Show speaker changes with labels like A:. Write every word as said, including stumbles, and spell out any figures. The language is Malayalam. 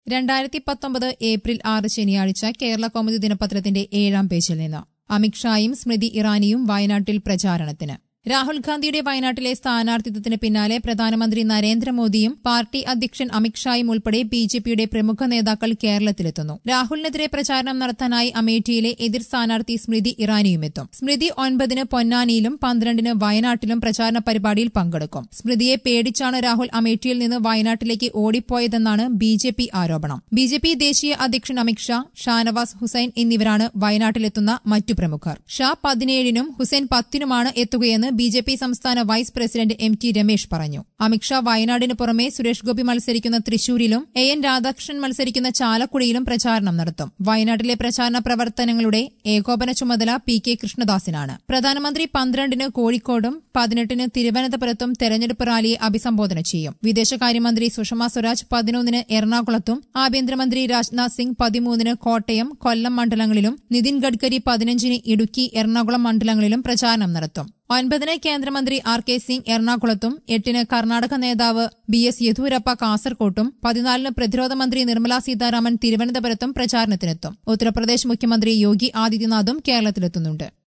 A: രണ്ടായിരത്തി പത്തൊമ്പത് ഏപ്രിൽ ആറ് ശനിയാഴ്ച കേരള കൗമുദി ദിനപത്രത്തിന്റെ ഏഴാം പേജിൽ നിന്ന് അമിത്ഷായും സ്മൃതി ഇറാനിയും വയനാട്ടിൽ പ്രചാരണത്തിന്. രാഹുൽ ഗാന്ധിയുടെ വയനാട്ടിലെ സ്ഥാനാർത്ഥിത്വത്തിന് പിന്നാലെ പ്രധാനമന്ത്രി നരേന്ദ്രമോദിയും പാർട്ടി അധ്യക്ഷൻ അമിത്ഷായും ഉൾപ്പെടെ ബിജെപിയുടെ പ്രമുഖ നേതാക്കൾ കേരളത്തിലെത്തുന്നു. രാഹുലിനെതിരെ പ്രചാരണം നടത്താനായി അമേഠിയിലെ എതിർ സ്ഥാനാർത്ഥി സ്മൃതി ഇറാനിയുമെത്തും. സ്മൃതി ഒൻപതിന് പൊന്നാനിയിലും പന്ത്രണ്ടിന് വയനാട്ടിലും പ്രചാരണ പരിപാടിയിൽ പങ്കെടുക്കും. സ്മൃതിയെ പേടിച്ചാണ് രാഹുൽ അമേഠിയിൽ നിന്ന് വയനാട്ടിലേക്ക് ഓടിപ്പോയതെന്നാണ് ബിജെപി ആരോപണം. ബിജെപി ദേശീയ അധ്യക്ഷൻ അമിത്ഷാ, ഷാനവാസ് ഹുസൈൻ എന്നിവരാണ് വയനാട്ടിലെത്തുന്ന മറ്റു പ്രമുഖർ. ഷാ പതിനേഴിനും ഹുസൈൻ പത്തിനുമാണ് എത്തുകയെന്ന് ബിജെപി സംസ്ഥാന vice president M T Ramesh പറഞ്ഞു. അമിത്ഷാ വയനാടിന് പുറമെ സുരേഷ് ഗോപി മത്സരിക്കുന്ന തൃശൂരിലും എ എൻ രാധാകൃഷ്ണൻ മത്സരിക്കുന്ന ചാലക്കുടിയിലും പ്രചാരണം നടത്തും. വയനാട്ടിലെ പ്രചാരണ പ്രവർത്തനങ്ങളുടെ ഏകോപന ചുമതല പി കെ കൃഷ്ണദാസിനാണ്. പ്രധാനമന്ത്രി പന്ത്രണ്ടിന് കോഴിക്കോടും പതിനെട്ടിന് തിരുവനന്തപുരത്തും തെരഞ്ഞെടുപ്പ് റാലിയെ അഭിസംബോധന ചെയ്യും. വിദേശകാര്യമന്ത്രി സുഷമ സ്വരാജ് പതിനൊന്നിന് എറണാകുളത്തും ആഭ്യന്തരമന്ത്രി രാജ്നാഥ് സിംഗ് പതിമൂന്നിന് കോട്ടയം, കൊല്ലം മണ്ഡലങ്ങളിലും നിതിൻ ഗഡ്കരി പതിനഞ്ചിന് ഇടുക്കി, എറണാകുളം മണ്ഡലങ്ങളിലും പ്രചാരണം നടത്തും. ഒൻപതിന് കേന്ദ്രമന്ത്രി ആർ കെ സിംഗ് എറണാകുളത്തും, എട്ടിന് കർണാടക നേതാവ് ബി എസ് യെദ്യൂരപ്പ കാസർകോട്ടും, പതിനാലിന് പ്രതിരോധ മന്ത്രി നിർമ്മല സീതാരാമൻ തിരുവനന്തപുരത്തും പ്രചാരണത്തിനെത്തും. ഉത്തർപ്രദേശ് മുഖ്യമന്ത്രി യോഗി ആദിത്യനാഥും കേരളത്തിലെത്തുന്നുണ്ട്.